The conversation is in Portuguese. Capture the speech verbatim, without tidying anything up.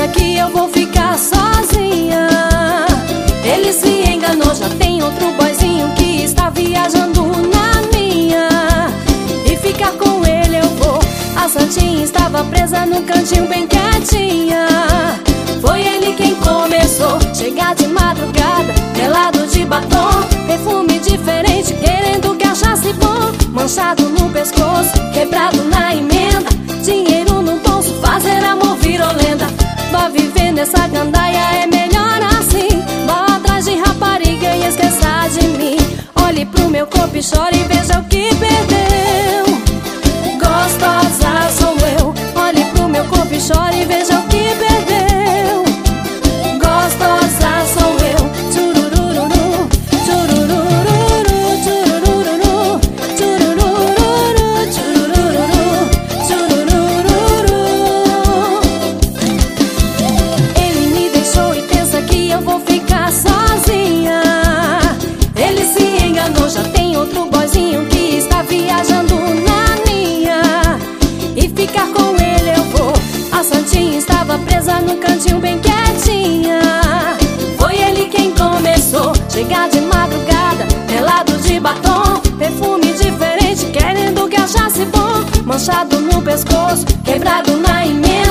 que eu vou ficar sozinha. Ele se enganou, já tem outro boyzinho que está viajando na minha. E ficar com ele eu vou. A Santinha estava presa no cantinho bem quietinha. Foi ele quem começou, chegar de madrugada, pelado de batom, perfume diferente, querendo que achasse bom. Manchado no pescoço, quebrado na emenda, dinheiro no bolso, fazer amor virou lenda. Vá viver nessa gandaia, é melhor assim. Vá atrás de rapariga e esqueça de mim. Olhe pro meu corpo e chore e veja o que perdeu. Gostosa sou eu. Olhe pro meu corpo e chore e veja o que perdeu. Gostosa sou eu. Tchurururu, tchurururu, tchurururu, tchurururu, tchurururu, tchurururu. Ele me deixou e pensa que eu vou ficar sozinha. Ele se enganou, já tem outro boyzinho que está viajando na minha. E ficar com ele eu vou. A Santinha estava presa no cantinho bem quietinha. Foi ele quem começou, chegar de madrugada, pelado de batom, perfume diferente, querendo que achasse bom. Manchado no pescoço, quebrado na emenda,